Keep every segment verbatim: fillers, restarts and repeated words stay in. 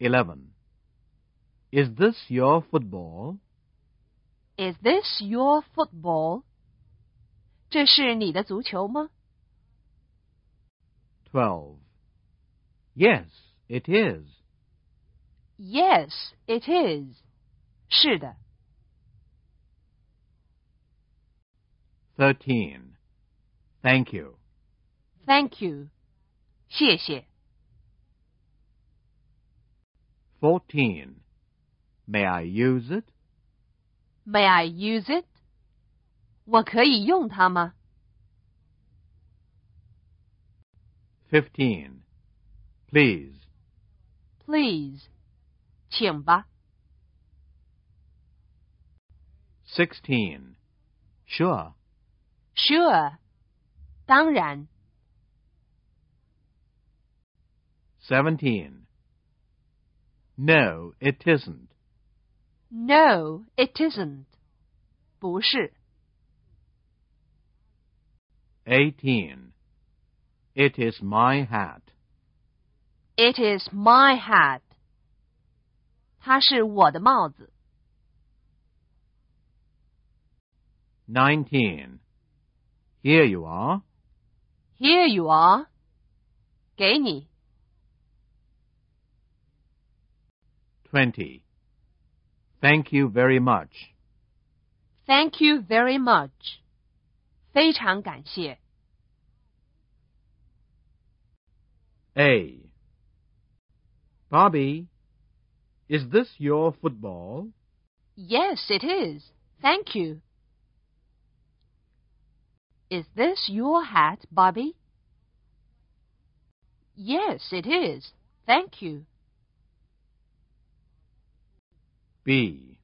eleven. Is this your football? Is this your football? 这是你的足球吗？ twelve. Yes, it is. Yes, it is. 是的。 thirteen. Thank you. Thank you. 谢谢。 fourteen. May I use it? May I use it? 我可以用它吗？ fifteen. Please. Please. 请吧。 sixteen. Sure. Sure. 当然。 seventeen. No, it isn't. No, it isn't. 不是。 eighteen. It is my hat. It is my hat. 它是我的帽子。 nineteen. Here you are. Here you are. 给你。 twenty. Thank you very much. Thank you very much. 非常感谢。 A. Bobby, is this your football? Yes, it is. Thank you. Is this your hat, Bobby? Yes, it is. Thank you. B.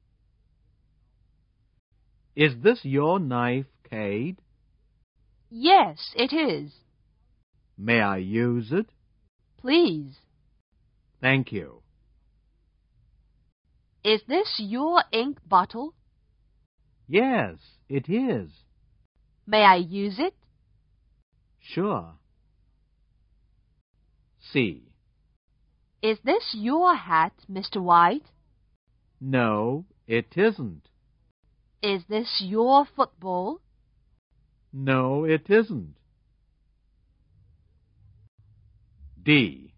Is this your knife, Cade? Yes, it is. May I use it? Please. Thank you. Is this your ink bottle? Yes, it is. May I use it? Sure. C. Is this your hat, Mister White? No, it isn't. Is this your football? No, it isn't. D.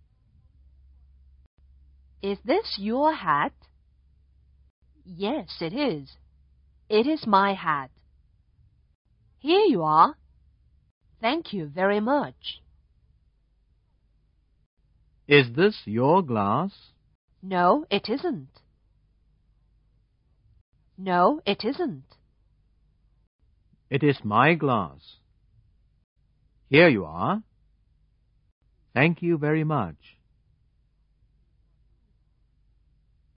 Is this your hat? Yes, it is. It is my hat. Here you are. Thank you very much. Is this your glass? No, it isn't. No, it isn't. It is my glass. Here you are. Thank you very much.